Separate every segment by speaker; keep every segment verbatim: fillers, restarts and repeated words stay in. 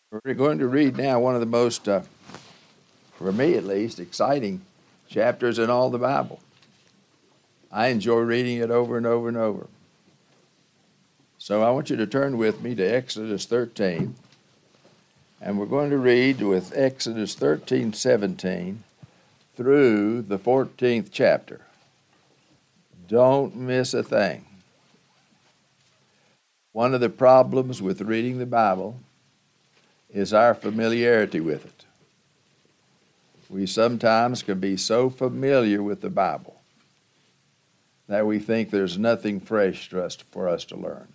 Speaker 1: We're going to read now one of the most, uh, for me at least, exciting chapters in all the Bible. I enjoy reading it over and over and over. So I want you to turn with me to Exodus thirteen, and we're going to read with Exodus thirteen seventeen through the fourteenth chapter. Don't miss a thing. One of the problems with reading the Bible is our familiarity with it. We sometimes can be so familiar with the Bible that we think there's nothing fresh for us, for us to learn.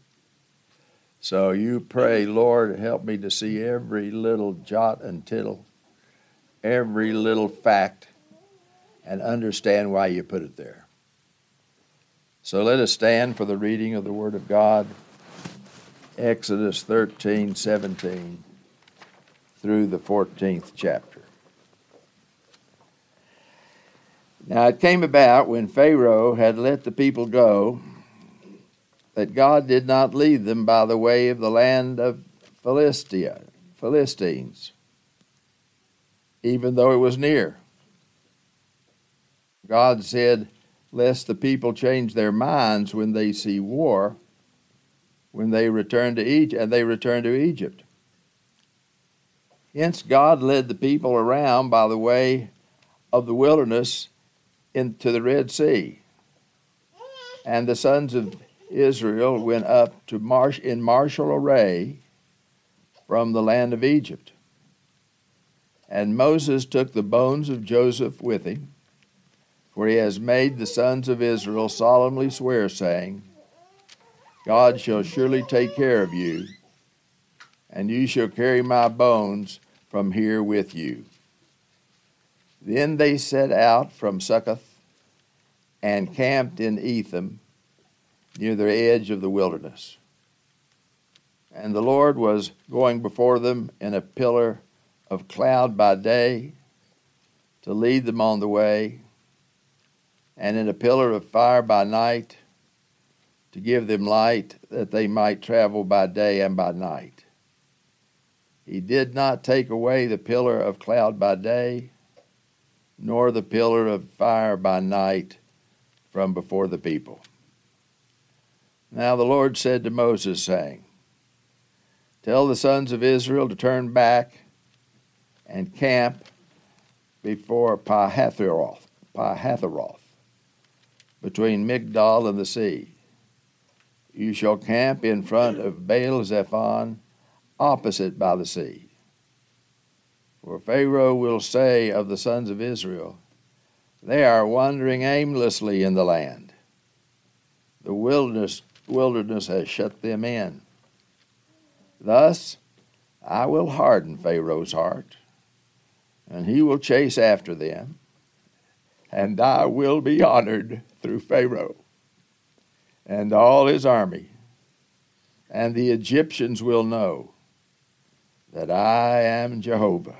Speaker 1: So you pray, Lord, help me to see every little jot and tittle, every little fact, and understand why you put it there. So let us stand for the reading of the Word of God, Exodus thirteen seventeen through the fourteenth chapter. Now it came about when Pharaoh had let the people go that God did not lead them by the way of the land of Philistia, Philistines, even though it was near. God said, lest the people change their minds when they see war, when they return to Egypt, and they return to Egypt. Hence God led the people around by the way of the wilderness into the Red Sea. And the sons of Israel went up to march in martial array from the land of Egypt. And Moses took the bones of Joseph with him, for he has made the sons of Israel solemnly swear, saying, God shall surely take care of you, and you shall carry my bones from here with you. Then they set out from Succoth and camped in Etham, near the edge of the wilderness. And the Lord was going before them in a pillar of cloud by day to lead them on the way, and in a pillar of fire by night to give them light, that they might travel by day and by night. He did not take away the pillar of cloud by day, nor the pillar of fire by night from before the people. Now the Lord said to Moses, saying, tell the sons of Israel to turn back and camp before Pihahiroth, Pihahiroth, between Migdol and the sea. You shall camp in front of Baal-zephon, opposite by the sea. For Pharaoh will say of the sons of Israel, they are wandering aimlessly in the land. The wilderness, wilderness has shut them in. Thus I will harden Pharaoh's heart, and he will chase after them, and I will be honored through Pharaoh and all his army, and the Egyptians will know that I am Jehovah.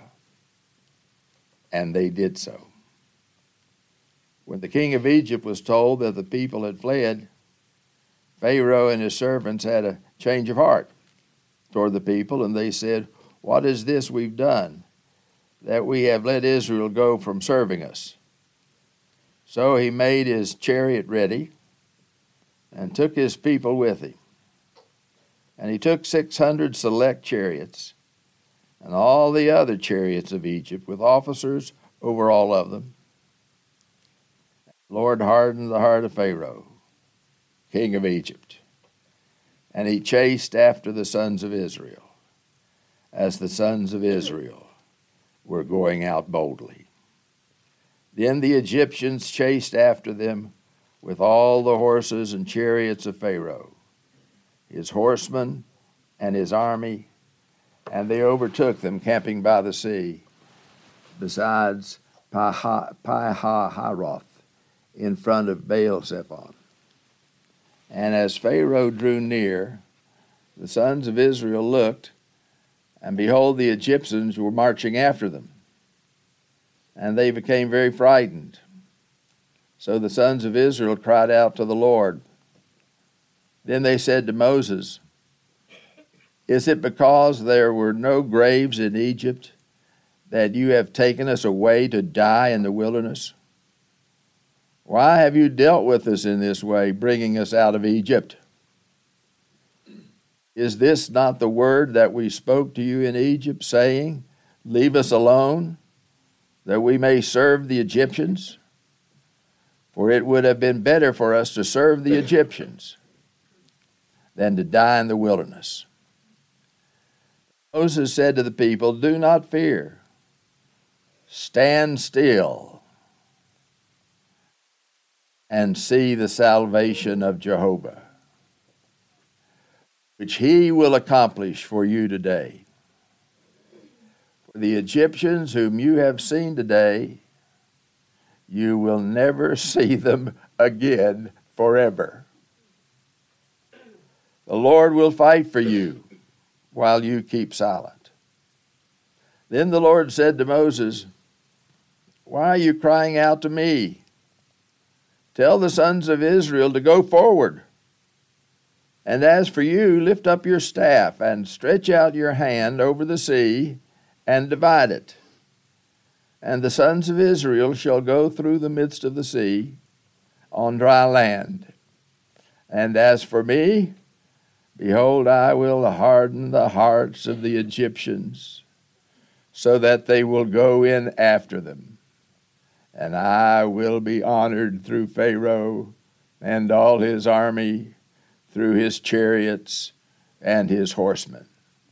Speaker 1: And they did so. When the king of Egypt was told that the people had fled, Pharaoh and his servants had a change of heart toward the people, and they said, what is this we've done, that we have let Israel go from serving us? So he made his chariot ready and took his people with him. And he took six hundred select chariots and all the other chariots of Egypt, with officers over all of them. The Lord hardened the heart of Pharaoh, king of Egypt, and he chased after the sons of Israel, as the sons of Israel were going out boldly. Then the Egyptians chased after them with all the horses and chariots of Pharaoh, his horsemen and his army, and they overtook them camping by the sea, besides Pihahiroth, in front of Baal-zephon. And as Pharaoh drew near, the sons of Israel looked, and behold, the Egyptians were marching after them, and they became very frightened. So the sons of Israel cried out to the Lord. Then they said to Moses, Is it because there were no graves in Egypt that you have taken us away to die in the wilderness? Why have you dealt with us in this way, bringing us out of Egypt? Is this not the word that we spoke to you in Egypt, saying, leave us alone, that we may serve the Egyptians? For it would have been better for us to serve the Egyptians than to die in the wilderness. Moses said to the people, do not fear. Stand still and see the salvation of Jehovah, which he will accomplish for you today. For the Egyptians whom you have seen today, you will never see them again forever. The Lord will fight for you while you keep silent. Then the Lord said to Moses, why are you crying out to me? Tell the sons of Israel to go forward. And as for you, lift up your staff and stretch out your hand over the sea and divide it. And the sons of Israel shall go through the midst of the sea on dry land. And as for me, behold, I will harden the hearts of the Egyptians, so that they will go in after them. And I will be honored through Pharaoh and all his army, through his chariots and his horsemen.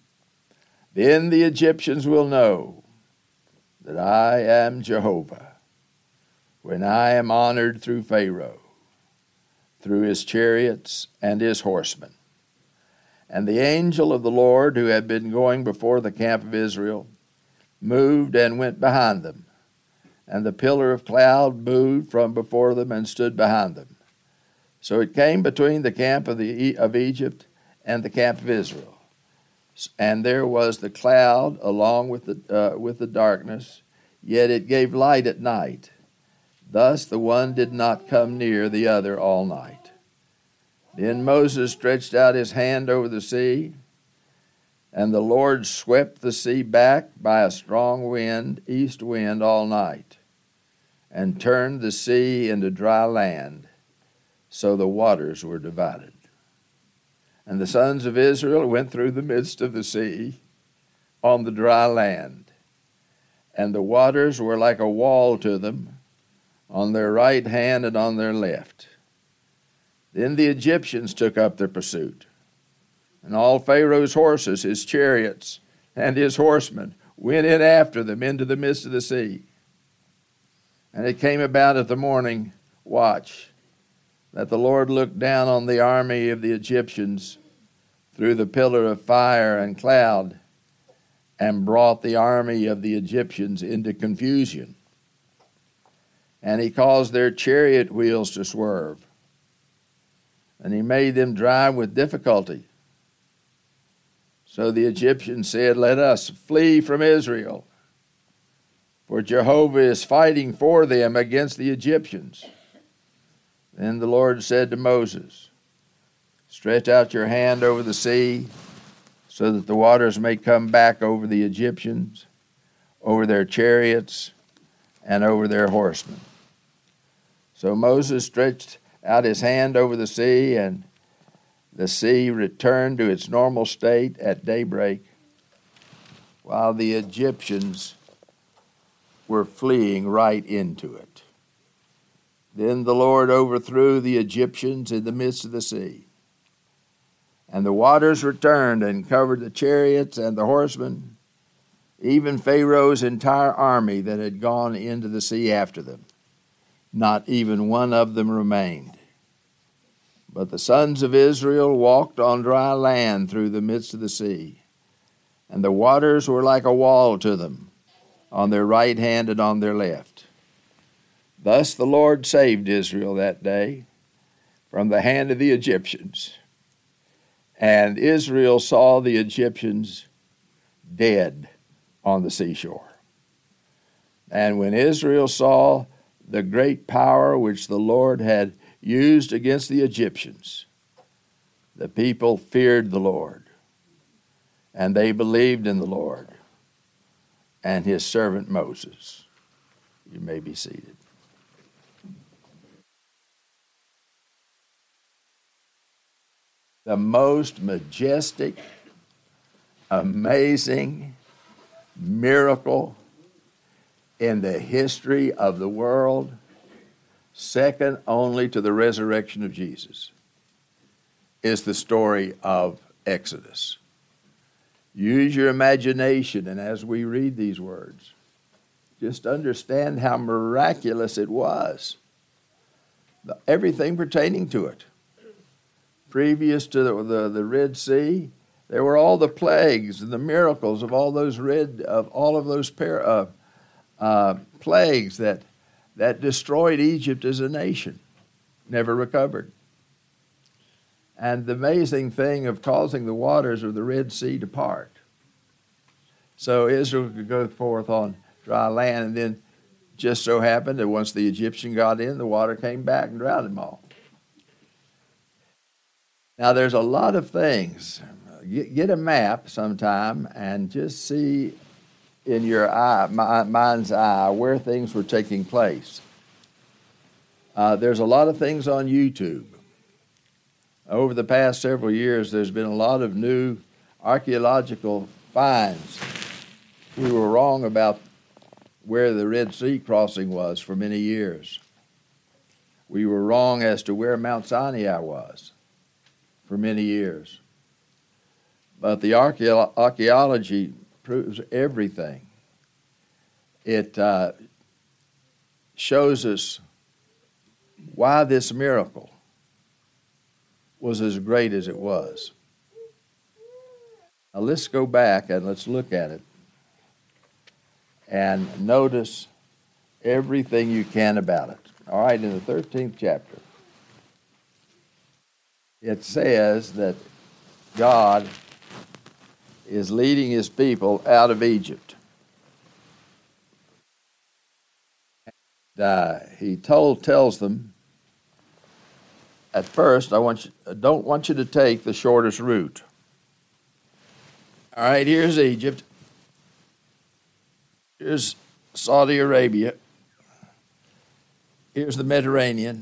Speaker 1: Then the Egyptians will know that I am Jehovah, when I am honored through Pharaoh, through his chariots and his horsemen. And the angel of the Lord, who had been going before the camp of Israel, moved and went behind them. And the pillar of cloud moved from before them and stood behind them. So it came between the camp of, the, of Egypt and the camp of Israel. And there was the cloud along with the, uh, with the darkness, yet it gave light at night. Thus the one did not come near the other all night. Then Moses stretched out his hand over the sea, and the Lord swept the sea back by a strong wind, east wind, all night, and turned the sea into dry land, so the waters were divided. And the sons of Israel went through the midst of the sea on the dry land, and the waters were like a wall to them on their right hand and on their left. Then the Egyptians took up their pursuit, and all Pharaoh's horses, his chariots, and his horsemen went in after them into the midst of the sea. And it came about at the morning watch that the Lord looked down on the army of the Egyptians through the pillar of fire and cloud, and brought the army of the Egyptians into confusion. And he caused their chariot wheels to swerve, and he made them drive with difficulty. So the Egyptians said, let us flee from Israel, for Jehovah is fighting for them against the Egyptians. Then the Lord said to Moses, stretch out your hand over the sea, so that the waters may come back over the Egyptians, over their chariots, and over their horsemen. So Moses stretched out his hand over the sea, and the sea returned to its normal state at daybreak, while the Egyptians were fleeing right into it. Then the Lord overthrew the Egyptians in the midst of the sea. And the waters returned and covered the chariots and the horsemen, even Pharaoh's entire army that had gone into the sea after them. Not even one of them remained. But the sons of Israel walked on dry land through the midst of the sea, and the waters were like a wall to them, on their right hand and on their left. Thus the Lord saved Israel that day from the hand of the Egyptians. And Israel saw the Egyptians dead on the seashore. And when Israel saw the great power which the Lord had used against the Egyptians, the people feared the Lord. And they believed in the Lord and his servant Moses. You may be seated. The most majestic, amazing miracle in the history of the world, second only to the resurrection of Jesus, is the story of Exodus. Use your imagination, and as we read these words, just understand how miraculous it was. Everything pertaining to it. Previous to the, the, the Red Sea, there were all the plagues and the miracles of all those red of all of those par, uh, uh, plagues that that destroyed Egypt as a nation, never recovered. And the amazing thing of causing the waters of the Red Sea to part, so Israel could go forth on dry land, and then just so happened that once the Egyptian got in, the water came back and drowned them all. Now, there's a lot of things. Get a map sometime and just see in your eye, mind's eye, where things were taking place. Uh, there's a lot of things on YouTube. Over the past several years, there's been a lot of new archaeological finds. We were wrong about where the Red Sea crossing was for many years. We were wrong as to where Mount Sinai was for many years. But the archaeo- archaeology proves everything. It uh, shows us why this miracle was as great as it was. Now let's go back and let's look at it and notice everything you can about it. All right, in the thirteenth chapter, it says that God is leading his people out of Egypt. And, uh, he told tells them, at first, I want you, I don't want you to take the shortest route. All right, here's Egypt. Here's Saudi Arabia. Here's the Mediterranean.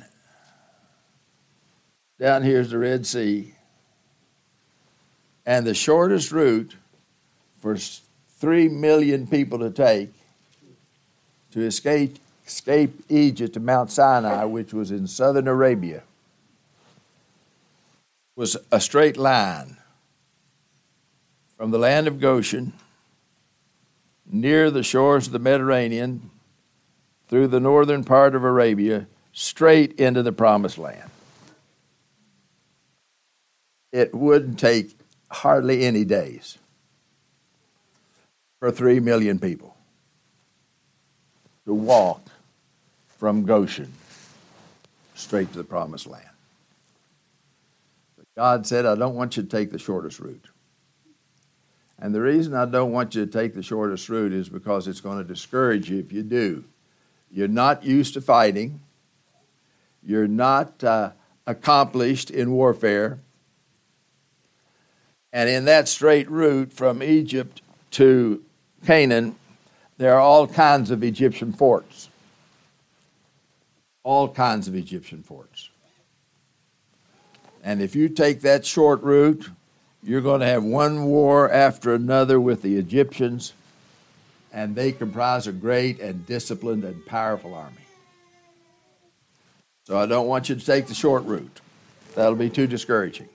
Speaker 1: Down here's the Red Sea. And the shortest route for three million people to take to escape, escape Egypt to Mount Sinai, which was in southern Arabia, was a straight line from the land of Goshen, near the shores of the Mediterranean, through the northern part of Arabia, straight into the Promised Land. It wouldn't take hardly any days for three million people to walk from Goshen straight to the Promised Land. But God said, I don't want you to take the shortest route. And the reason I don't want you to take the shortest route is because it's going to discourage you if you do. You're not used to fighting. You're not uh, accomplished in warfare. And in that straight route from Egypt to Canaan, there are all kinds of Egyptian forts. All kinds of Egyptian forts. And if you take that short route, you're going to have one war after another with the Egyptians, and they comprise a great and disciplined and powerful army. So I don't want you to take the short route. That'll be too discouraging.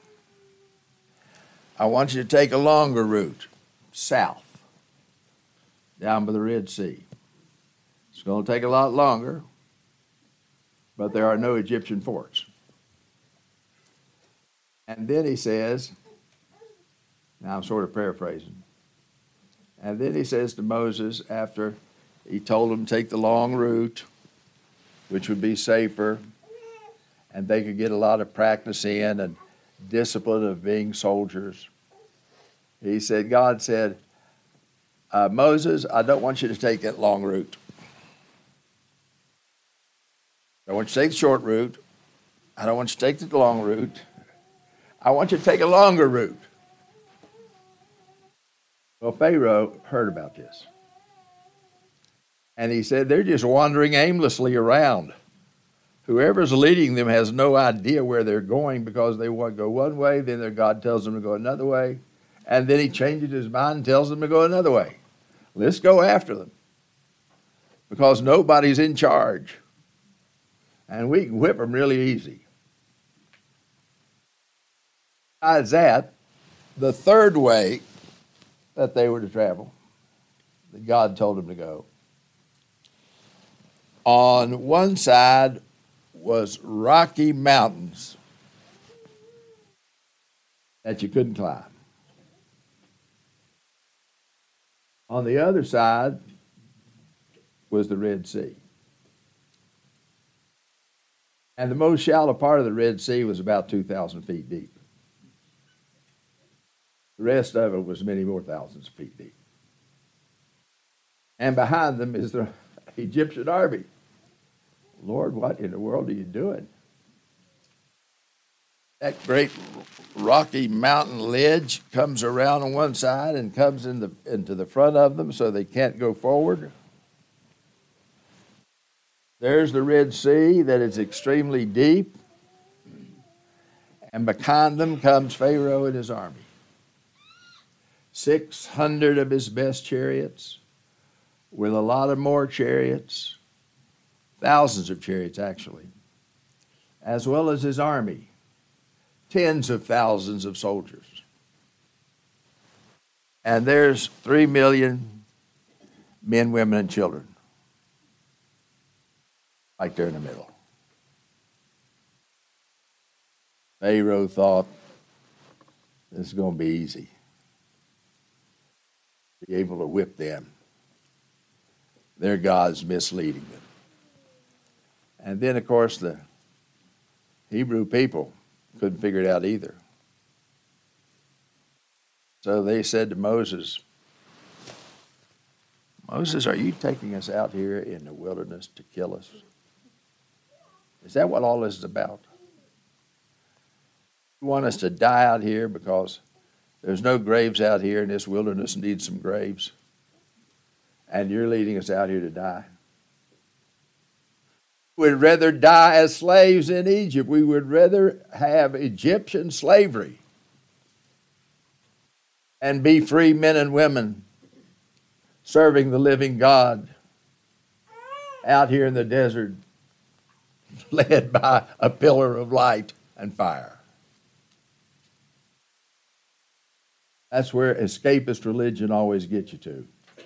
Speaker 1: I want you to take a longer route, south, down by the Red Sea. It's going to take a lot longer, but there are no Egyptian forts. And then he says, now I'm sort of paraphrasing, and then he says to Moses, after he told him to take the long route, which would be safer, and they could get a lot of practice in and discipline of being soldiers, he said, God said, uh, Moses, I don't want you to take that long route. I want you to take the short route. I don't want you to take the long route. I want you to take a longer route. Well, Pharaoh heard about this. And he said, they're just wandering aimlessly around. Whoever's leading them has no idea where they're going because they want to go one way, then their God tells them to go another way, and then he changes his mind and tells them to go another way. Let's go after them because nobody's in charge. And we can whip them really easy. Besides that, the third way that they were to travel, that God told them to go, on one side was rocky mountains that you couldn't climb. On the other side was the Red Sea. And the most shallow part of the Red Sea was about two thousand feet deep. The rest of it was many more thousands of feet deep. And behind them is the Egyptian army. Lord, what in the world are you doing? That great rocky mountain ledge comes around on one side and comes in the, into the front of them so they can't go forward. There's the Red Sea that is extremely deep. And behind them comes Pharaoh and his army. six hundred of his best chariots with a lot of more chariots, thousands of chariots actually, as well as his army, tens of thousands of soldiers. And there's three million men, women, and children right there in the middle. Pharaoh thought this is going to be easy. Be able to whip them. Their God's misleading them. And then, of course, the Hebrew people couldn't figure it out either. So they said to Moses, Moses, are you taking us out here in the wilderness to kill us? Is that what all this is about? You want us to die out here because there's no graves out here and this wilderness needs some graves? And you're leading us out here to die? We'd rather die as slaves in Egypt. We would rather have Egyptian slavery and be free men and women serving the living God out here in the desert, led by a pillar of light and fire. That's where escapist religion always gets you to.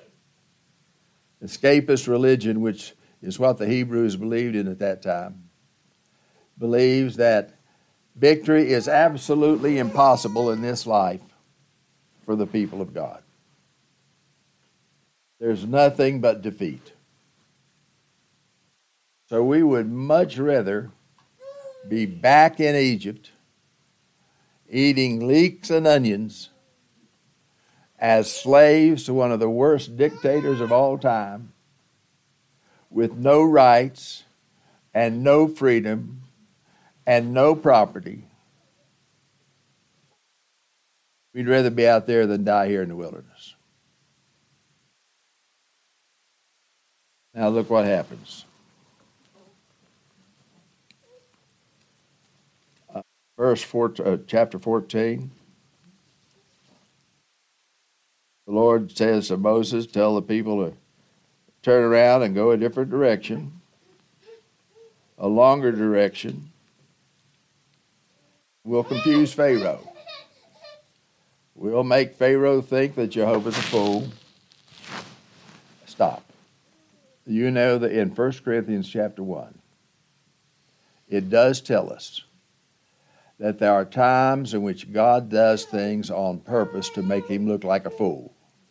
Speaker 1: Escapist religion, which is what the Hebrews believed in at that time, believes that victory is absolutely impossible in this life for the people of God. There's nothing but defeat. So we would much rather be back in Egypt eating leeks and onions as slaves to one of the worst dictators of all time, with no rights and no freedom and no property. We'd rather be out there than die here in the wilderness. Now look what happens. Uh, verse four, uh, chapter fourteen. The Lord says to Moses, tell the people to turn around and go a different direction, a longer direction. We'll confuse Pharaoh. We'll make Pharaoh think that Jehovah's a fool. Stop. You know that in First Corinthians chapter one, it does tell us that there are times in which God does things on purpose to make him look like a fool,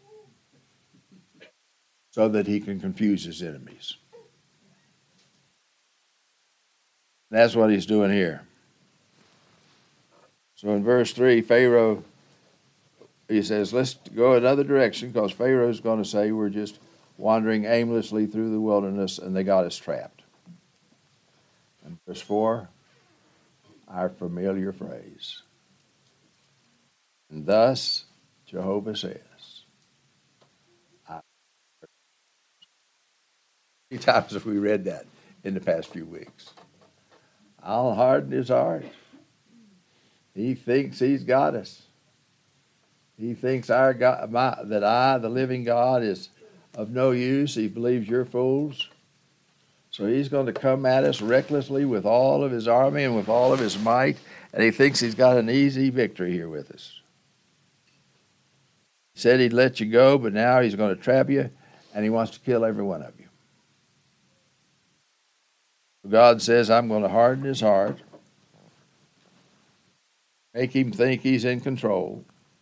Speaker 1: so that he can confuse his enemies. That's what he's doing here. So in verse three, Pharaoh, he says, let's go another direction, because Pharaoh's going to say we're just wandering aimlessly through the wilderness and they got us trapped. And verse four, our familiar phrase. And thus Jehovah says, How many times have we read that in the past few weeks? I'll harden his heart. He thinks he's got us. He thinks our God, my, that I, the living God, is of no use. He believes you're fools. So he's going to come at us recklessly with all of his army and with all of his might, and he thinks he's got an easy victory here with us. He said he'd let you go, but now he's going to trap you, and he wants to kill every one of you. God says, I'm going to harden his heart, make him think he's in control,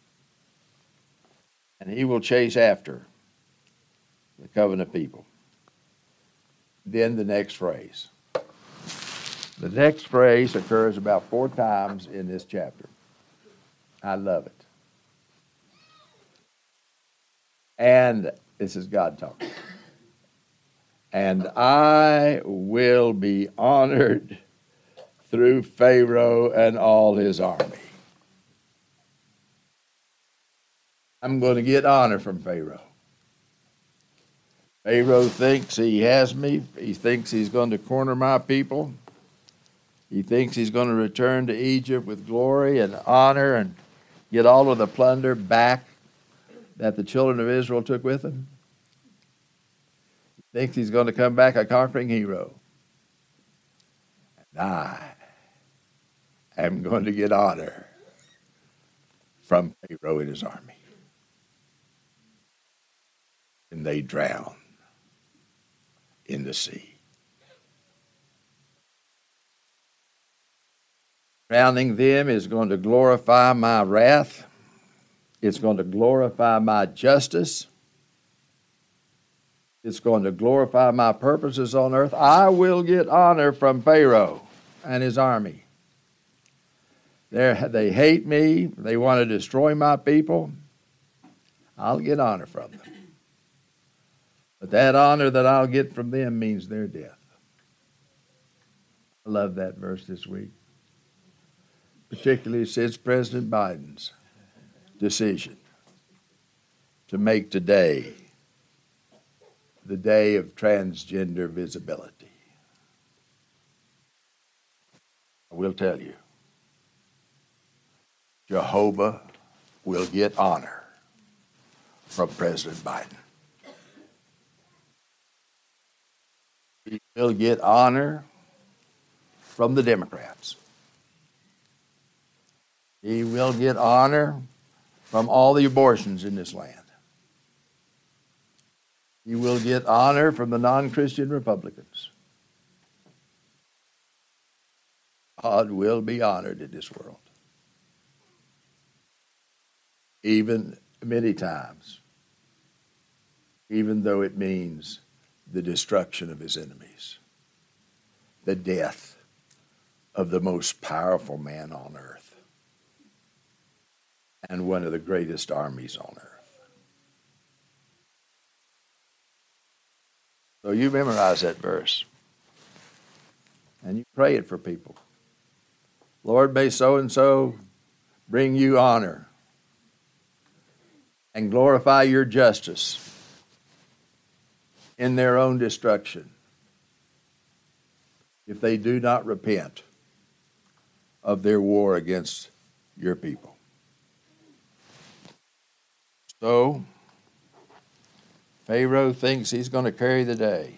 Speaker 1: and he will chase after the covenant people. Then the next phrase. The next phrase occurs about four times in this chapter. I love it. And this is God talking. And I will be honored through Pharaoh and all his army. I'm going to get honor from Pharaoh. Pharaoh thinks he has me. He thinks he's going to corner my people. He thinks he's going to return to Egypt with glory and honor and get all of the plunder back that the children of Israel took with them. He thinks he's going to come back a conquering hero. And I am going to get honor from Pharaoh and his army. And they drown in the sea. Drowning them is going to glorify my wrath. It's going to glorify my justice. It's going to glorify my purposes on earth. I will get honor from Pharaoh and his army. They're, they hate me. They want to destroy my people. I'll get honor from them. But that honor that I'll get from them means their death. I love that verse this week, particularly since President Biden's decision to make today the day of transgender visibility. I will tell you, Jehovah will get honor from President Biden. He will get honor from the Democrats. He will get honor from all the abortions in this land. He will get honor from the non-Christian Republicans. God will be honored in this world. Even many times, even though it means the destruction of his enemies, the death of the most powerful man on earth, and one of the greatest armies on earth. So you memorize that verse, and you pray it for people. Lord, may so-and-so bring you honor and glorify your justice in their own destruction if they do not repent of their war against your people. So, Pharaoh thinks he's going to carry the day.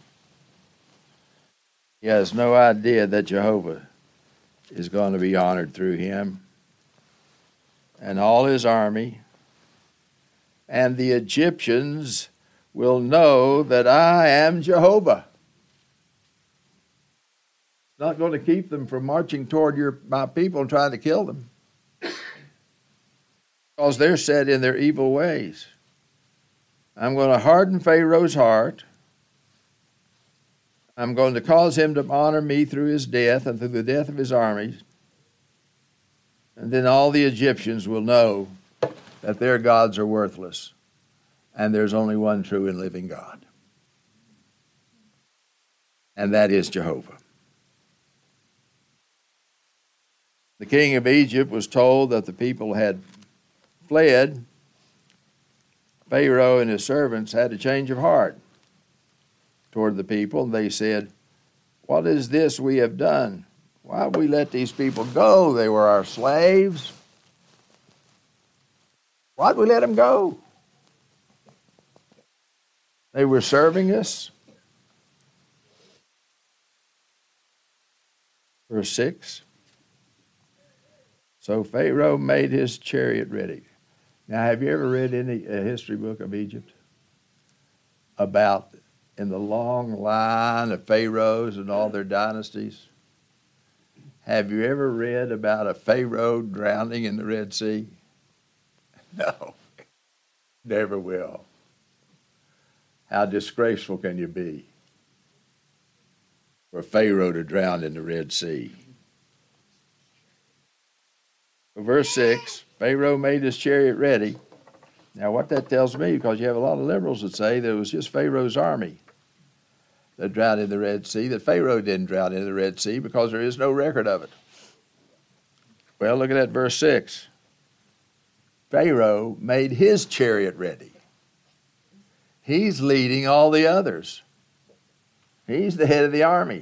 Speaker 1: He has no idea that Jehovah is going to be honored through him and all his army, and the Egyptians will know that I am Jehovah. It's not going to keep them from marching toward your my people and trying to kill them, because they're set in their evil ways. I'm going to harden Pharaoh's heart. I'm going to cause him to honor me through his death and through the death of his armies. And then all the Egyptians will know that their gods are worthless and there's only one true and living God. And that is Jehovah. The king of Egypt was told that the people had fled. Pharaoh and his servants had a change of heart toward the people, and they said, "What is this we have done? Why have we let these people go? They were our slaves. Why did we let them go? They were serving us." Verse six. So Pharaoh made his chariot ready. Now, have you ever read any a history book of Egypt about in the long line of pharaohs and all their dynasties? Have you ever read about a pharaoh drowning in the Red Sea? No, never will. How disgraceful can you be for a pharaoh to drown in the Red Sea? Verse six, Pharaoh made his chariot ready. Now what that tells me, because you have a lot of liberals that say that it was just Pharaoh's army that drowned in the Red Sea, that Pharaoh didn't drown in the Red Sea because there is no record of it. Well, look at that verse six. Pharaoh made his chariot ready. He's leading all the others. He's the head of the army.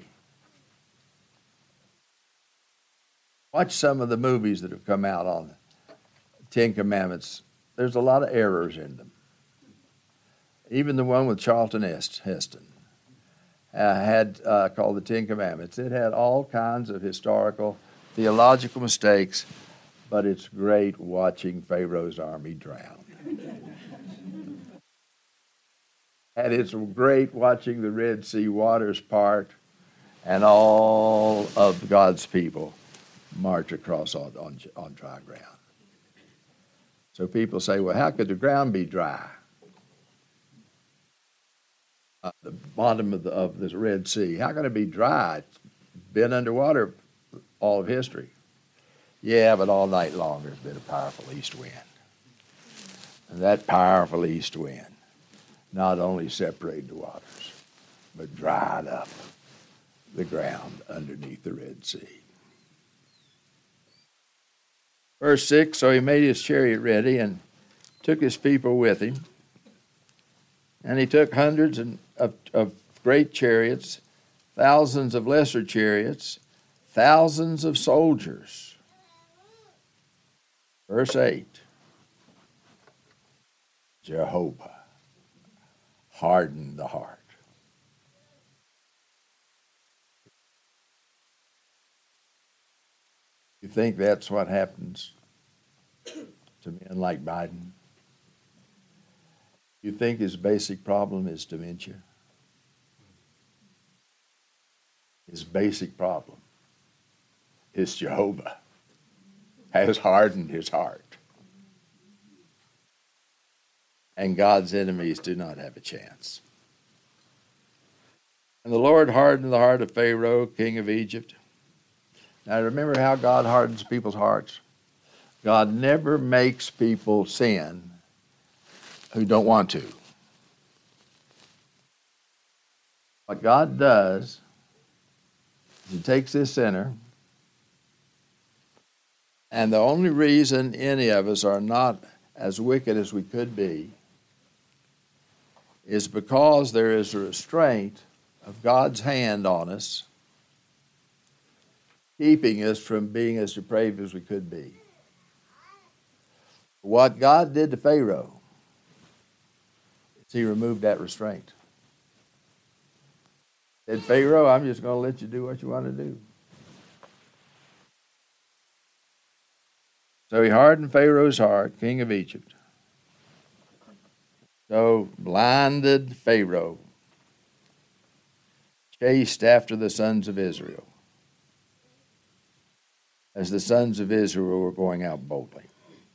Speaker 1: Watch some of the movies that have come out on the Ten Commandments. There's a lot of errors in them. Even the one with Charlton Heston uh, had uh, called the Ten Commandments. It had all kinds of historical, theological mistakes, but it's great watching Pharaoh's army drown. And it's great watching the Red Sea waters part and all of God's people march across on, on, on dry ground. So people say, well, how could the ground be dry? Uh, the bottom of the, of the Red Sea, how can it be dry? It's been underwater all of history. Yeah, but all night long there's been a powerful east wind. And that powerful east wind not only separated the waters, but dried up the ground underneath the Red Sea. Verse six, so he made his chariot ready and took his people with him. And he took hundreds of, of great chariots, thousands of lesser chariots, thousands of soldiers. Verse eight, Jehovah hardened the heart. You think that's what happens to men like Biden? You think his basic problem is dementia? His basic problem is Jehovah has hardened his heart. And God's enemies do not have a chance. And the Lord hardened the heart of Pharaoh, king of Egypt. Now remember how God hardens people's hearts. God never makes people sin who don't want to. What God does is he takes this sinner, and the only reason any of us are not as wicked as we could be is because there is a restraint of God's hand on us, keeping us from being as depraved as we could be. What God did to Pharaoh is he removed that restraint. He said, Pharaoh, I'm just going to let you do what you want to do. So he hardened Pharaoh's heart, king of Egypt. So blinded Pharaoh chased after the sons of Israel as the sons of Israel were going out boldly.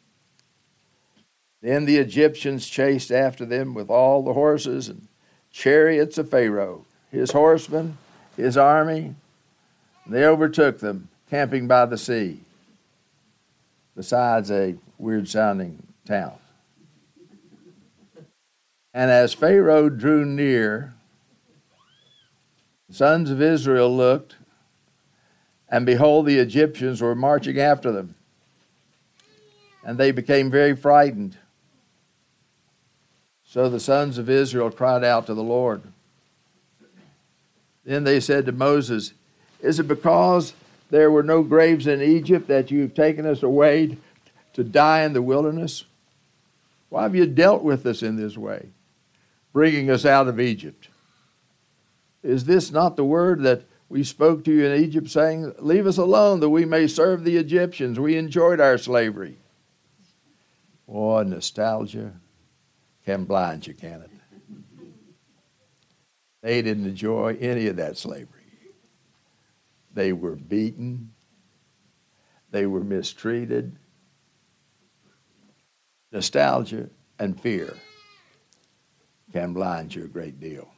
Speaker 1: Then the Egyptians chased after them with all the horses and chariots of Pharaoh, his horsemen, his army. They overtook them, camping by the sea, besides a weird-sounding town. And as Pharaoh drew near, the sons of Israel looked, and behold, the Egyptians were marching after them. And they became very frightened. So the sons of Israel cried out to the Lord. Then they said to Moses, "Is it because there were no graves in Egypt that you've taken us away to die in the wilderness? Why have you dealt with us in this way, bringing us out of Egypt? Is this not the word that we spoke to you in Egypt, saying, 'Leave us alone that we may serve the Egyptians. We enjoyed our slavery.'" Boy, nostalgia can blind you, can it? They didn't enjoy any of that slavery. They were beaten. They were mistreated. Nostalgia and fear can blind you a great deal.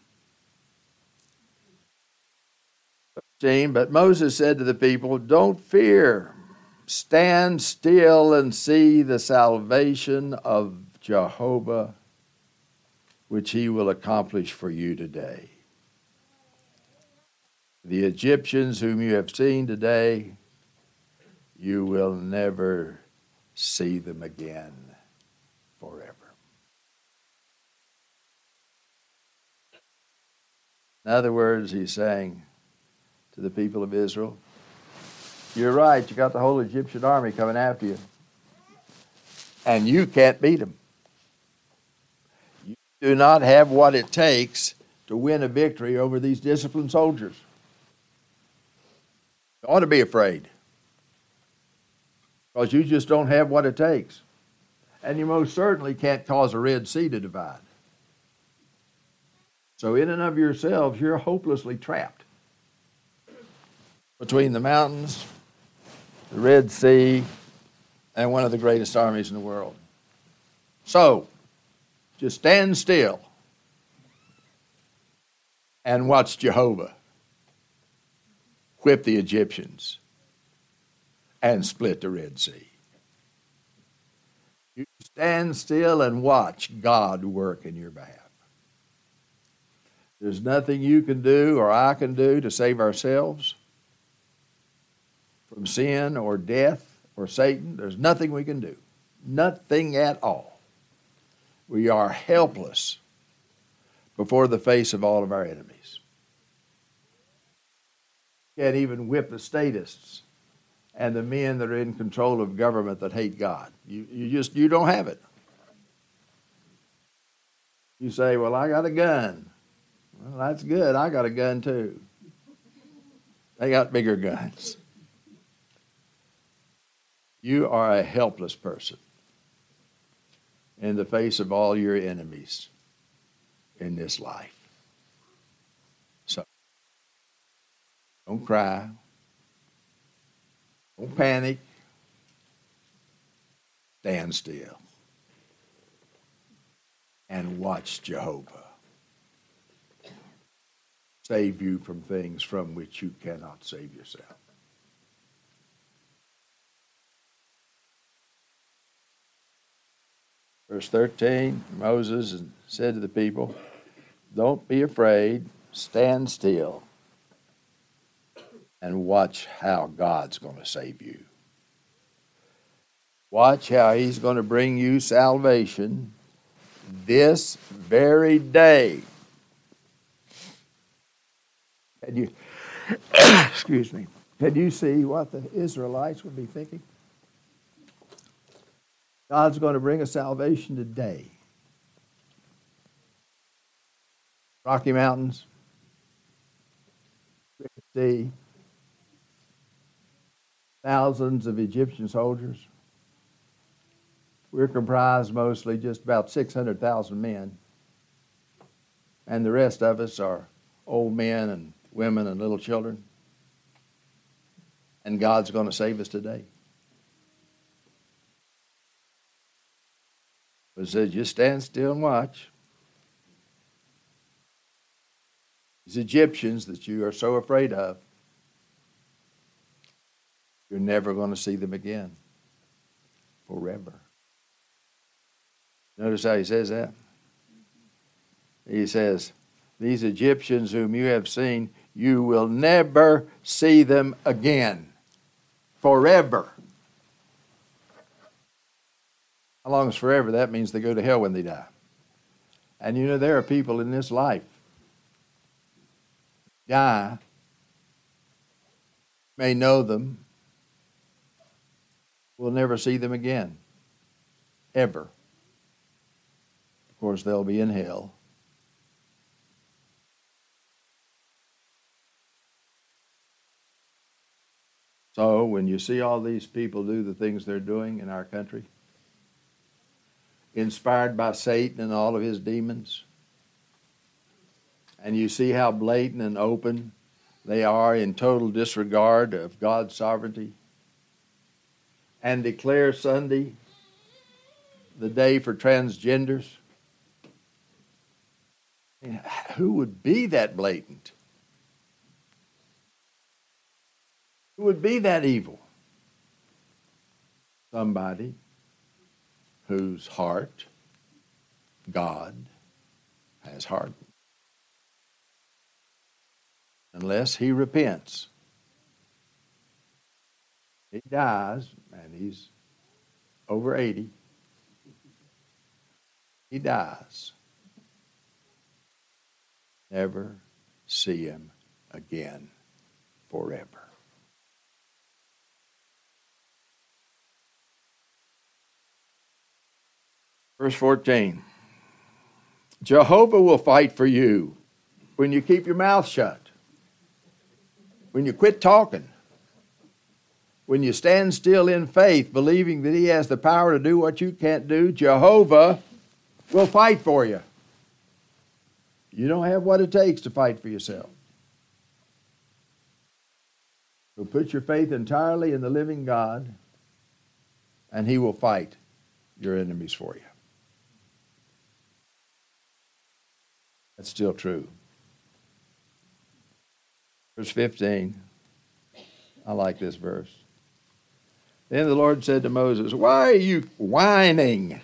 Speaker 1: But Moses said to the people, "Don't fear. Stand still and see the salvation of Jehovah, which he will accomplish for you today. The Egyptians whom you have seen today, you will never see them again forever." In other words, he's saying to the people of Israel, you're right, you got the whole Egyptian army coming after you, and you can't beat them. You do not have what it takes to win a victory over these disciplined soldiers. You ought to be afraid, because you just don't have what it takes. And you most certainly can't cause a Red Sea to divide. So in and of yourselves, you're hopelessly trapped between the mountains, the Red Sea, and one of the greatest armies in the world. So, just stand still and watch Jehovah whip the Egyptians and split the Red Sea. You stand still and watch God work in your behalf. There's nothing you can do or I can do to save ourselves from sin or death or Satan. There's nothing we can do. Nothing at all. We are helpless before the face of all of our enemies. Can't even whip the statists and the men that are in control of government that hate God. You, you just, you don't have it. You say, well, I got a gun. Well, that's good. I got a gun too. They got bigger guns. You are a helpless person in the face of all your enemies in this life. So, don't cry. Don't panic. Stand still and watch Jehovah save you from things from which you cannot save yourself. Verse thirteen, Moses said to the people, "Don't be afraid, stand still, and watch how God's going to save you. Watch how he's going to bring you salvation this very day." Can you, excuse me, can you see what the Israelites would be thinking? God's going to bring us salvation today. Rocky Mountains, Sea, thousands of Egyptian soldiers. We're comprised mostly just about six hundred thousand men. And the rest of us are old men and women and little children. And God's going to save us today. It says, just stand still and watch. These Egyptians that you are so afraid of, you're never going to see them again. Forever. Notice how he says that? He says, these Egyptians whom you have seen, you will never see them again. Forever. How long is forever? That means they go to hell when they die. And you know, there are people in this life die may know them, will never see them again, ever. Of course, they'll be in hell. So when you see all these people do the things they're doing in our country, inspired by Satan and all of his demons, and you see how blatant and open they are in total disregard of God's sovereignty, and declare Sunday the day for transgenders, who would be that blatant? Who would be that evil? Somebody whose heart God has hardened. Unless he repents, he dies, and he's over eighty. He dies. Never see him again forever. Verse fourteen. Jehovah will fight for you when you keep your mouth shut, when you quit talking, when you stand still in faith, believing that he has the power to do what you can't do. Jehovah will fight for you. You don't have what it takes to fight for yourself. So put your faith entirely in the living God, and he will fight your enemies for you. That's still true. Verse fifteen. I like this verse. Then the Lord said to Moses, why are you whining?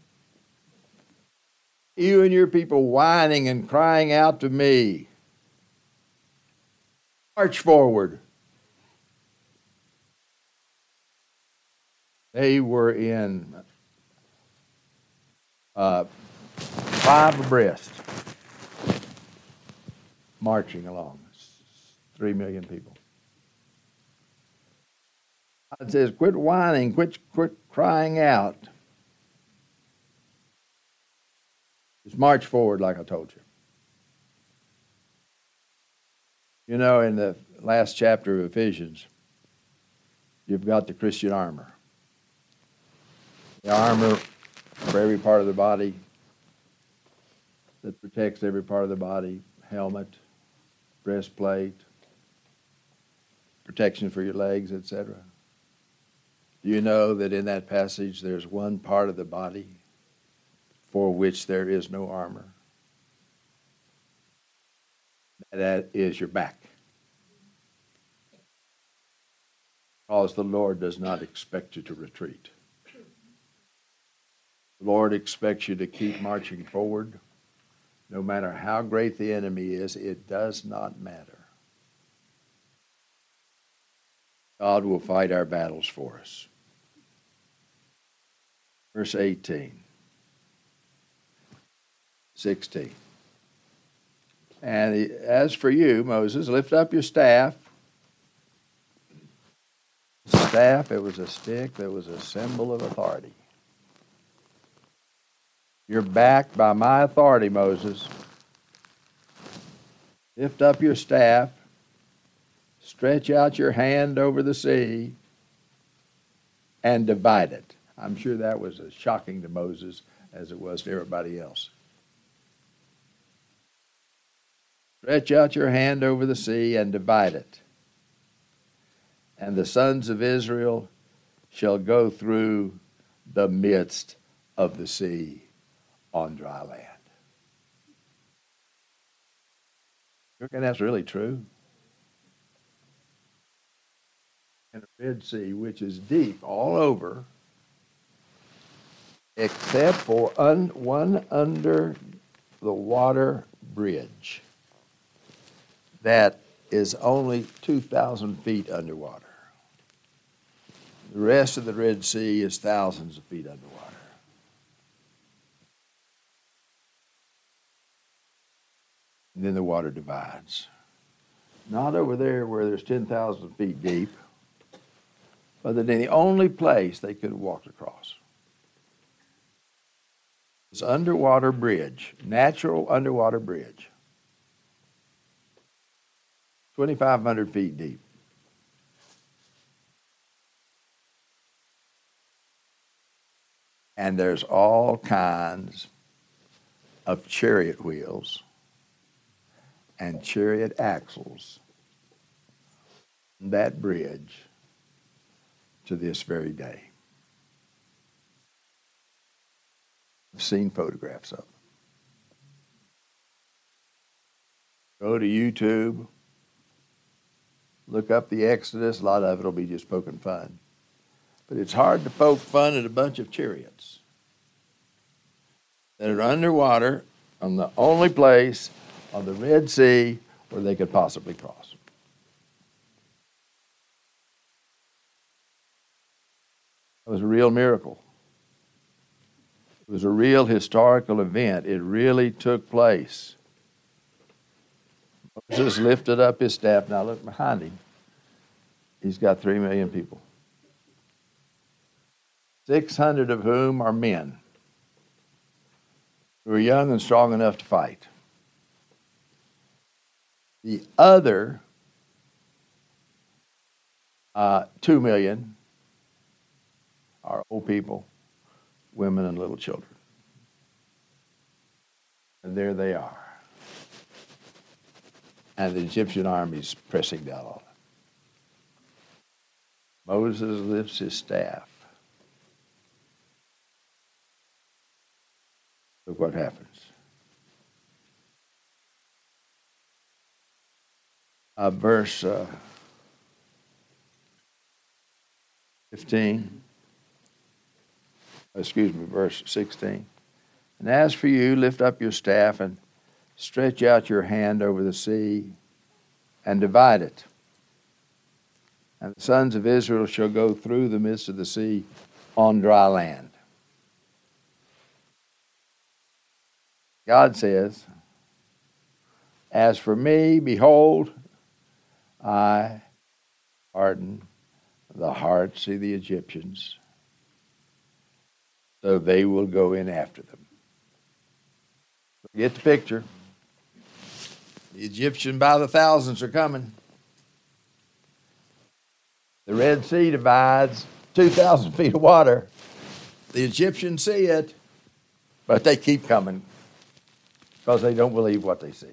Speaker 1: You and your people whining and crying out to me. March forward. They were in uh, five abreast, marching along. Three million people. It says, quit whining, quit, quit crying out. Just march forward like I told you. You know, in the last chapter of Ephesians, you've got the Christian armor. The armor for every part of the body that protects every part of the body. Helmet, breastplate, protection for your legs, et cetera. Do you know that in that passage there's one part of the body for which there is no armor? That is your back. Because the Lord does not expect you to retreat. The Lord expects you to keep marching forward. No matter how great the enemy is, it does not matter. God will fight our battles for us. Verse eighteen. sixteen. And he, as for you, Moses, lift up your staff. Staff, it was a stick that was a symbol of authority. You're backed by my authority, Moses. Lift up your staff. Stretch out your hand over the sea and divide it. I'm sure that was as shocking to Moses as it was to everybody else. Stretch out your hand over the sea and divide it. And the sons of Israel shall go through the midst of the sea on dry land. You reckon that's really true? And the Red Sea, which is deep all over, except for un, one under the water bridge that is only two thousand feet underwater. The rest of the Red Sea is thousands of feet underwater. And then the water divides. not over there where there's ten thousand feet deep, but in the only place they could have walked across. This underwater bridge, natural underwater bridge, twenty-five hundred feet deep. And there's all kinds of chariot wheels and chariot axles on that bridge to this very day. I've seen photographs of them. Go to YouTube, look up the Exodus. A lot of it will be just poking fun. But it's hard to poke fun at a bunch of chariots that are underwater on the only place on the Red Sea where they could possibly cross. It was a real miracle. It was a real historical event. It really took place. Moses lifted up his staff. Now look behind him. He's got three million people. six hundred of whom are men who are young and strong enough to fight. The other uh, two million are old people, women, and little children. And there they are. And the Egyptian army is pressing down on them. Moses lifts his staff. Look what happens. Uh, verse uh, fifteen. Excuse me, verse sixteen. And as for you, lift up your staff and stretch out your hand over the sea and divide it. And the sons of Israel shall go through the midst of the sea on dry land. God says, as for me, behold, I harden the hearts of the Egyptians, so they will go in after them. Get the picture. The Egyptians by the thousands are coming. The Red Sea divides two thousand feet of water. The Egyptians see it, but they keep coming because they don't believe what they see.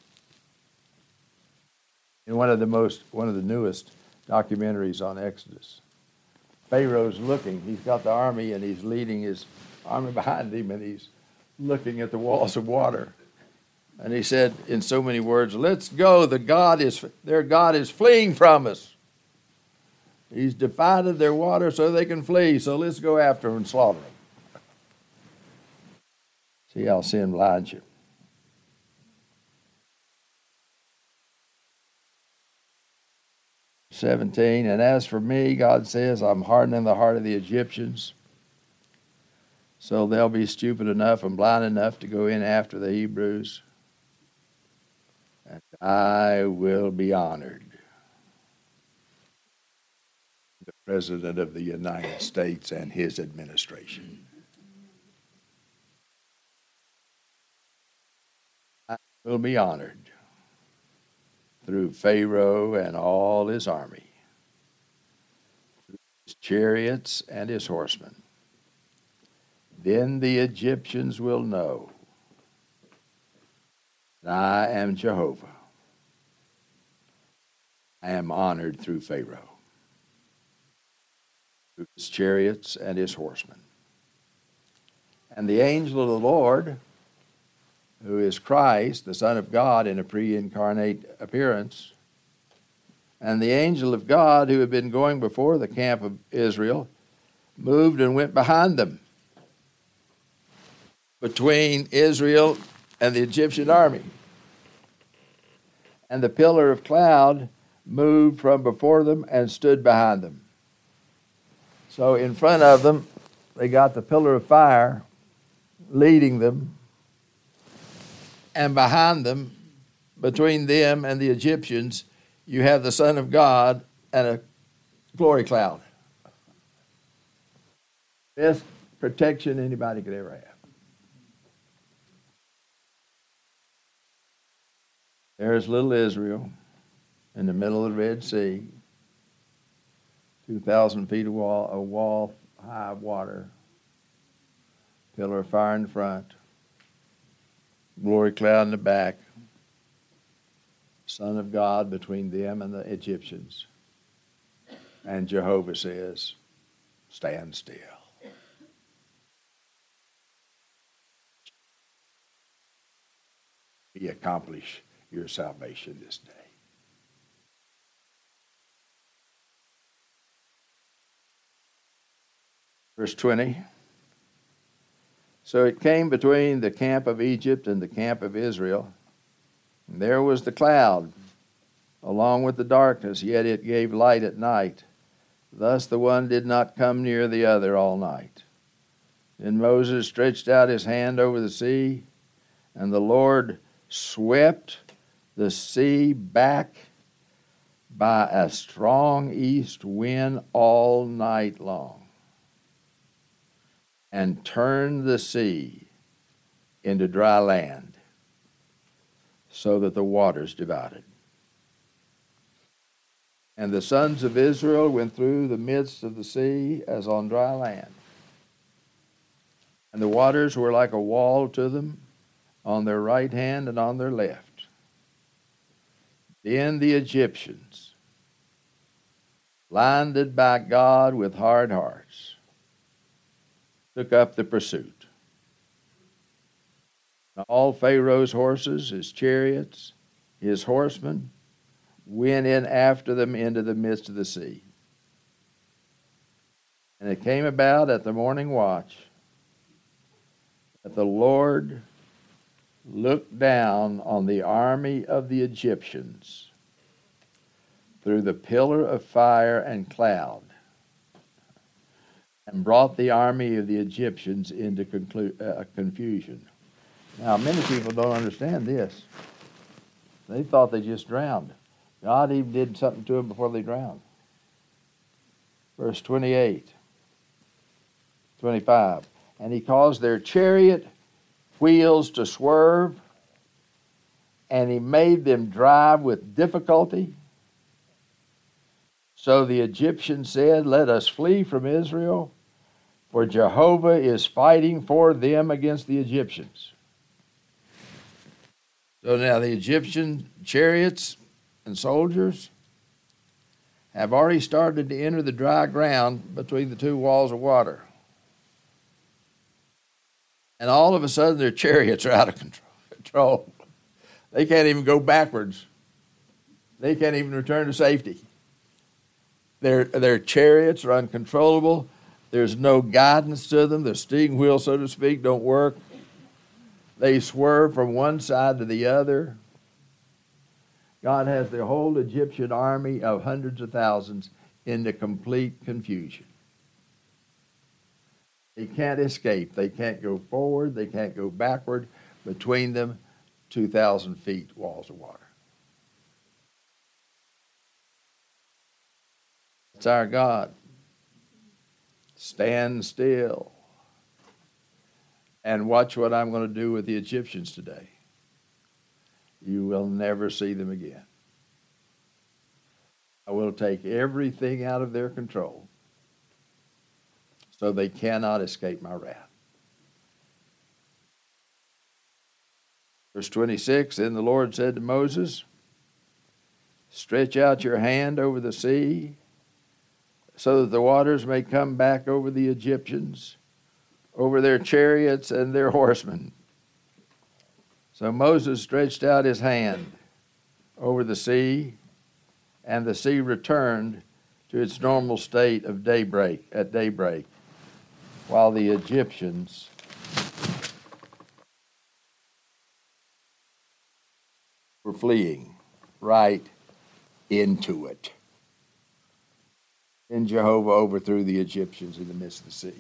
Speaker 1: In one of the most, one of the newest documentaries on Exodus, Pharaoh's looking. He's got the army, and he's leading his army behind him, and he's looking at the walls of water. And he said, in so many words, "Let's go. The God is their God is fleeing from us. He's divided their water so they can flee. So let's go after them and slaughter them." See how sin blinds you. seventeen, and as for me, God says, I'm hardening the heart of the Egyptians, so they'll be stupid enough and blind enough to go in after the Hebrews, and I will be honored. The President of the United States and his administration. I will be honored through Pharaoh and all his army, through his chariots and his horsemen. Then the Egyptians will know that I am Jehovah. I am honored through Pharaoh, through his chariots and his horsemen. And the angel of the Lord, who is Christ, the Son of God in a pre-incarnate appearance, and the angel of God who had been going before the camp of Israel, moved and went behind them, between Israel and the Egyptian army. And the pillar of cloud moved from before them and stood behind them. So in front of them, they got the pillar of fire leading them, and behind them, between them and the Egyptians, you have the Son of God and a glory cloud. Best protection anybody could ever have. There's little Israel in the middle of the Red Sea, two thousand feet of wall, a wall high of water, pillar of fire in the front, glory cloud in the back, Son of God between them and the Egyptians. And Jehovah says, stand still. He accomplish your salvation this day. Verse twenty. So it came between the camp of Egypt and the camp of Israel, and there was the cloud, along with the darkness, yet it gave light at night. Thus the one did not come near the other all night. Then Moses stretched out his hand over the sea, and the Lord swept the sea back by a strong east wind all night long, and turned the sea into dry land, so that the waters divided. And the sons of Israel went through the midst of the sea as on dry land. And the waters were like a wall to them on their right hand and on their left. Then the Egyptians, blinded by God with hard hearts, took up the pursuit. All Pharaoh's horses, his chariots, his horsemen, went in after them into the midst of the sea. And it came about at the morning watch that the Lord looked down on the army of the Egyptians through the pillar of fire and cloud, and brought the army of the Egyptians into conclu- uh, confusion. Now, many people don't understand this. They thought they just drowned. God even did something to them before they drowned. Verse twenty-eight, twenty-five. And he caused their chariot wheels to swerve, and he made them drive with difficulty. So the Egyptians said, let us flee from Israel, for Jehovah is fighting for them against the Egyptians. So now the Egyptian chariots and soldiers have already started to enter the dry ground between the two walls of water. And all of a sudden their chariots are out of control. They can't even go backwards. They can't even return to safety. Their, their chariots are uncontrollable. There's no guidance to them. The steering wheel, so to speak, don't work. They swerve from one side to the other. God has the whole Egyptian army of hundreds of thousands into complete confusion. They can't escape. They can't go forward. They can't go backward. Between them, two thousand feet walls of water. It's our God. Stand still and watch what I'm going to do with the Egyptians today. You will never see them again. I will take everything out of their control so they cannot escape my wrath. Verse twenty-six, then the Lord said to Moses, stretch out your hand over the sea so that the waters may come back over the Egyptians, over their chariots and their horsemen. So Moses stretched out his hand over the sea, and the sea returned to its normal state of daybreak at daybreak, while the Egyptians were fleeing right into it. Then Jehovah overthrew the Egyptians in the midst of the sea.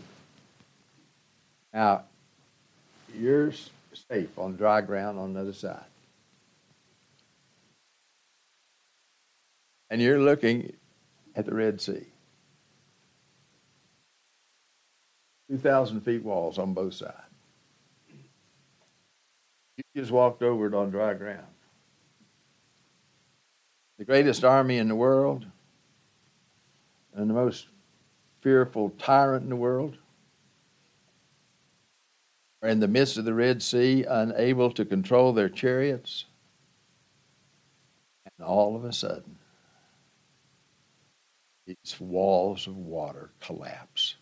Speaker 1: Now, you're safe on dry ground on the other side. and you're looking at the Red Sea. two thousand feet walls on both sides. You just walked over it on dry ground. The greatest army in the world and the most fearful tyrant in the world are in the midst of the Red Sea, unable to control their chariots. And all of a sudden, these walls of water collapse.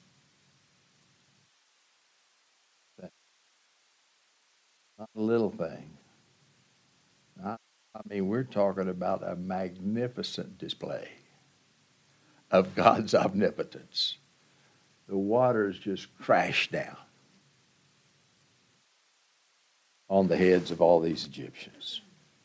Speaker 1: That's not a little thing. I, I mean, we're talking about a magnificent display of God's omnipotence. The waters just crashed down on the heads of all these Egyptians.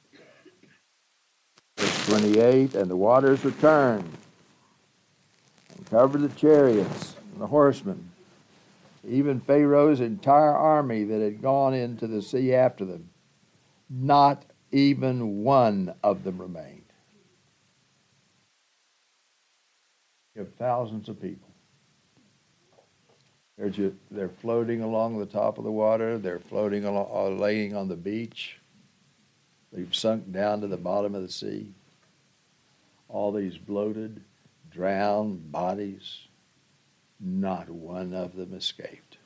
Speaker 1: Verse twenty-eight, and the waters returned and covered the chariots and the horsemen, even Pharaoh's entire army that had gone into the sea after them. Not even one of them remained. You have thousands of people. They're just, they're floating along the top of the water. They're floating along, or laying on the beach. They've sunk down to the bottom of the sea. All these bloated, drowned bodies. Not one of them escaped.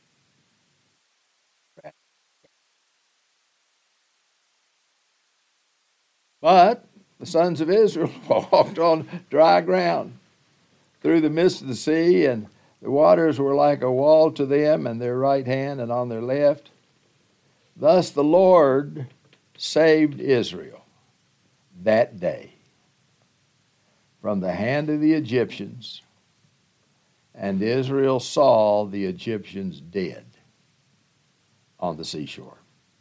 Speaker 1: But the sons of Israel walked on dry ground through the midst of the sea, and the waters were like a wall to them on their right hand and on their left. Thus the Lord saved Israel that day from the hand of the Egyptians, and Israel saw the Egyptians dead on the seashore.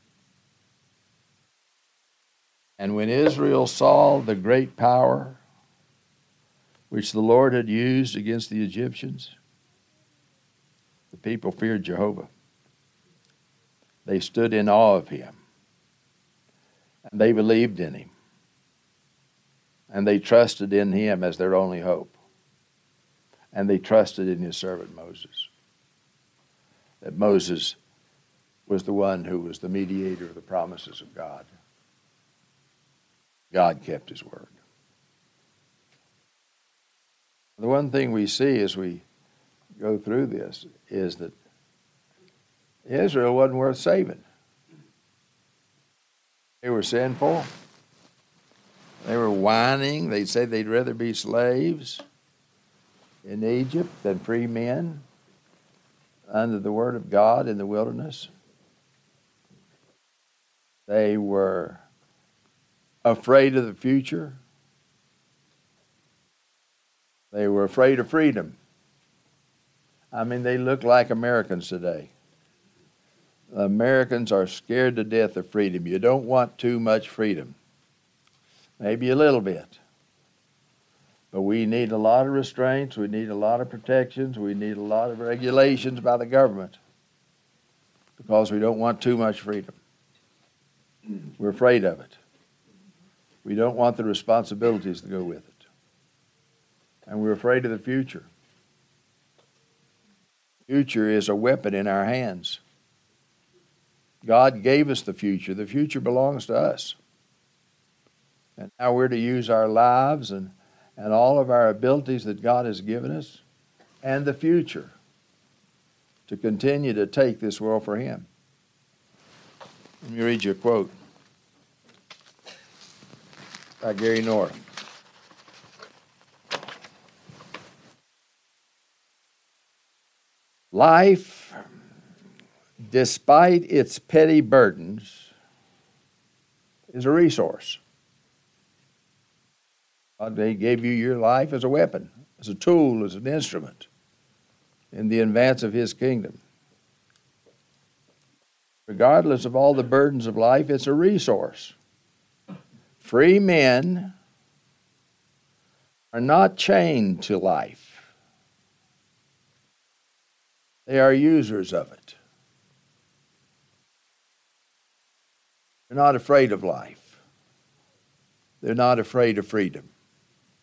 Speaker 1: And when Israel saw the great power which the Lord had used against the Egyptians, the people feared Jehovah. They stood in awe of him, and they believed in him, and they trusted in him as their only hope, and they trusted in his servant Moses, that Moses was the one who was the mediator of the promises of God. God kept his word. The one thing we see as we go through this is that Israel wasn't worth saving. They were sinful. They were whining. They said they'd rather be slaves in Egypt than free men under the word of God in the wilderness. They were afraid of the future. They were afraid of freedom. I mean, they look like Americans today. Americans are scared to death of freedom. You don't want too much freedom. Maybe a little bit. But we need a lot of restraints. We need a lot of protections. We need a lot of regulations by the government because we don't want too much freedom. We're afraid of it. We don't want the responsibilities to go with it. And we're afraid of the future. Future is a weapon in our hands. God gave us the future. The future belongs to us. And now we're to use our lives and, and all of our abilities that God has given us and the future to continue to take this world for him. Let me read you a quote by Gary North. Life, despite its petty burdens, is a resource. God gave you your life as a weapon, as a tool, as an instrument in the advance of his kingdom. Regardless of all the burdens of life, it's a resource. Free men are not chained to life. They are users of it. They're not afraid of life. They're not afraid of freedom.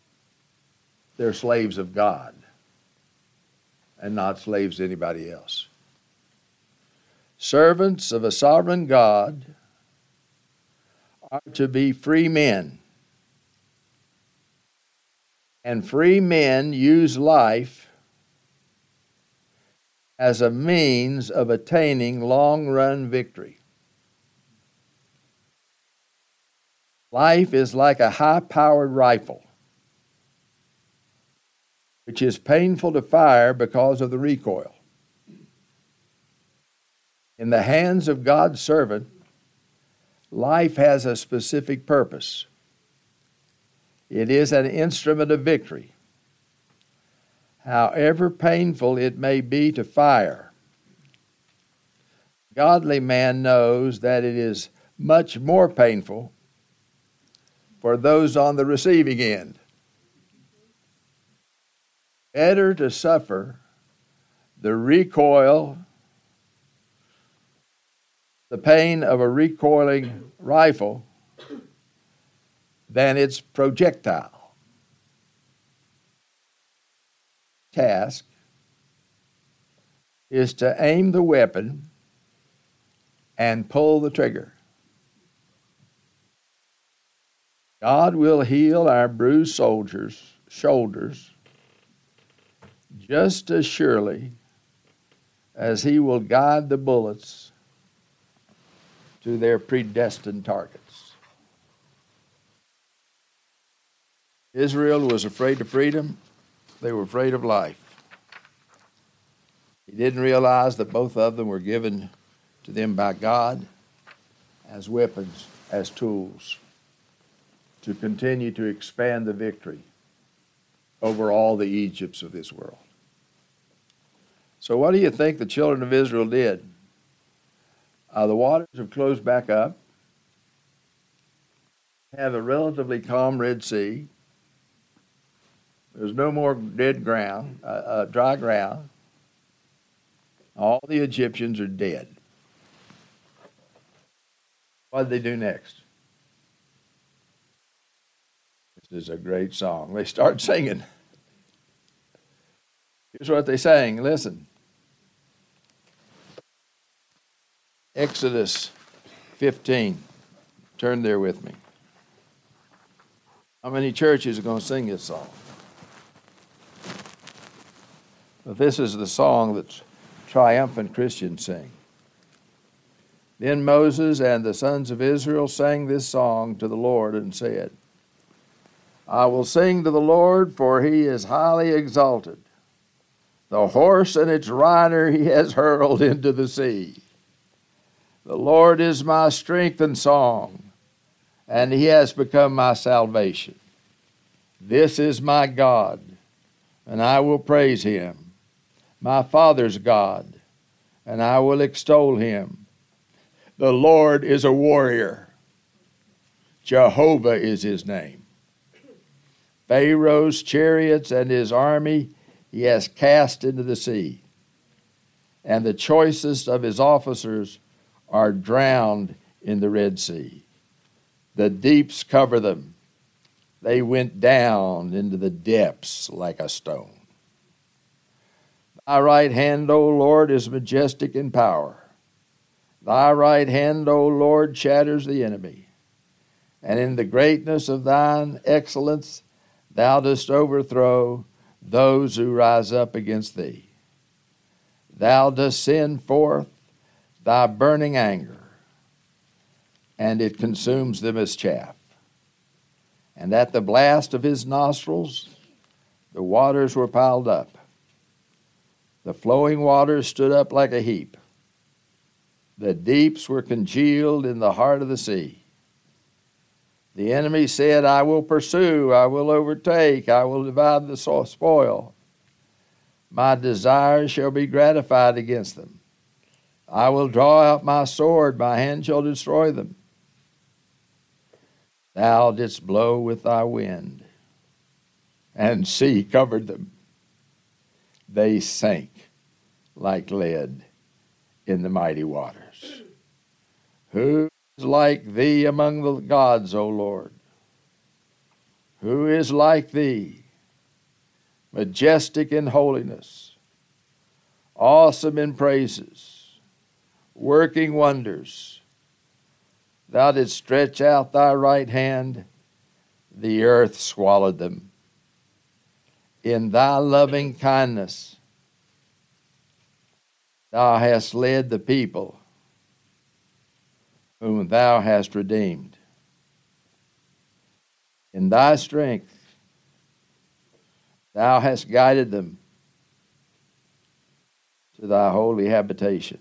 Speaker 1: they're slaves of God and not slaves to anybody else. Servants of a sovereign God are to be free men. And free men use life as a means of attaining long-run victory. Life is like a high-powered rifle, which is painful to fire because of the recoil. In the hands of God's servant, life has a specific purpose. It is an instrument of victory. However painful it may be to fire, a godly man knows that it is much more painful for those on the receiving end. Better to suffer the recoil, the pain of a recoiling rifle, than its projectile. Task is to aim the weapon and pull the trigger. God will heal our bruised soldiers' shoulders just as surely as He will guide the bullets to their predestined targets. Israel was afraid of freedom. They were afraid of life. He didn't realize that both of them were given to them by God as weapons, as tools, to continue to expand the victory over all the Egypts of this world. So what do you think the children of Israel did? Uh, the waters have closed back up, have a relatively calm Red Sea. There's no more dead ground, uh, uh, dry ground. All the Egyptians are dead. What did they do next? This is a great song. They start singing. Here's what they sang. Listen. Exodus fifteen. Turn there with me. How many churches are going to sing this song? But this is the song that triumphant Christians sing. Then Moses and the sons of Israel sang this song to the Lord and said, I will sing to the Lord, for He is highly exalted. The horse and its rider He has hurled into the sea. The Lord is my strength and song, and He has become my salvation. This is my God, and I will praise Him. My Father's God, and I will extol Him. The Lord is a warrior. Jehovah is His name. Pharaoh's chariots and his army He has cast into the sea, and the choicest of his officers are drowned in the Red Sea. The deeps cover them. They went down into the depths like a stone. Thy right hand, O Lord, is majestic in power. Thy right hand, O Lord, shatters the enemy. And in the greatness of thine excellence, thou dost overthrow those who rise up against thee. Thou dost send forth thy burning anger, and it consumes them as chaff. And at the blast of his nostrils, the waters were piled up. The flowing waters stood up like a heap. The deeps were congealed in the heart of the sea. The enemy said, I will pursue, I will overtake, I will divide the spoil. My desires shall be gratified against them. I will draw out my sword, my hand shall destroy them. Thou didst blow with thy wind, and sea covered them. They sank like lead in the mighty waters. Who is like thee among the gods, O Lord? Who is like thee, majestic in holiness, awesome in praises, working wonders. Thou didst stretch out thy right hand, the earth swallowed them. In thy loving kindness, thou hast led the people whom thou hast redeemed. In thy strength, thou hast guided them to thy holy habitation.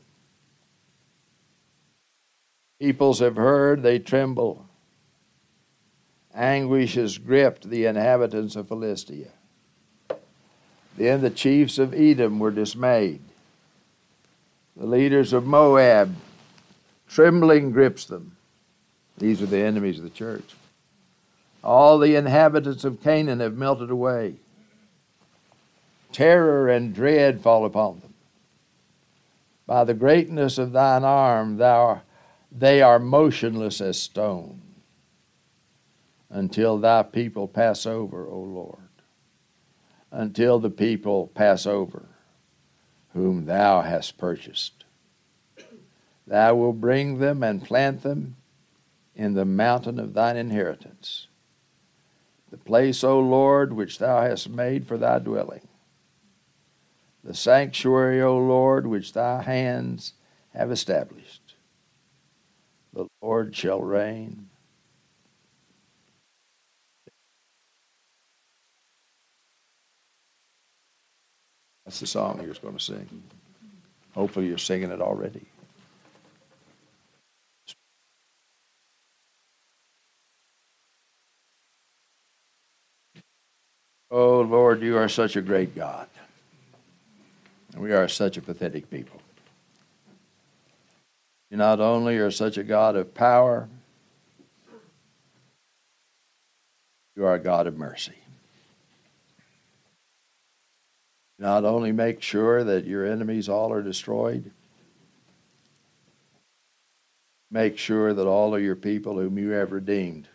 Speaker 1: Peoples have heard, they tremble. Anguish has gripped the inhabitants of Philistia. Then the chiefs of Edom were dismayed. The leaders of Moab, trembling grips them. These are the enemies of the church. All the inhabitants of Canaan have melted away. Terror and dread fall upon them. By the greatness of thine arm, thou, they are motionless as stone, until thy people pass over, O Lord. Until the people pass over, whom thou hast purchased. Thou wilt bring them and plant them in the mountain of thine inheritance, the place, O Lord, which thou hast made for thy dwelling, the sanctuary, O Lord, which thy hands have established. The Lord shall reign. That's the song you're going to sing. Hopefully you're singing it already. Oh, Lord, you are such a great God. And we are such a pathetic people. You not only are such a God of power, you are a God of mercy. You not only make sure that your enemies all are destroyed, make sure that all of your people whom you have redeemed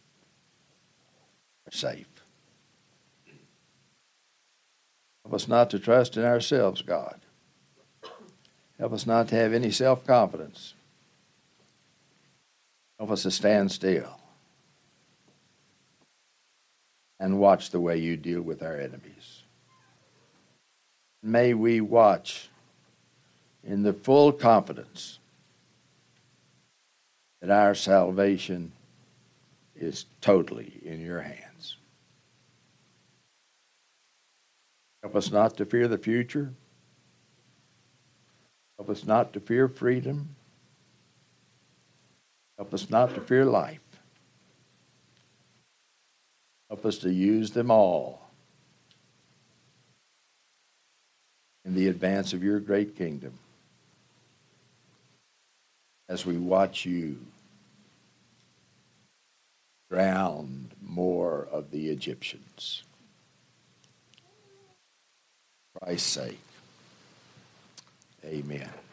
Speaker 1: are safe. Help us not to trust in ourselves, God. Help us not to have any self-confidence. Help us to stand still and watch the way you deal with our enemies. May we watch in the full confidence that our salvation is totally in your hands. Help us not to fear the future. Help us not to fear freedom. Help us not to fear life. Help us to use them all in the advance of your great kingdom as we watch you drown more of the Egyptians. For Christ's sake, amen.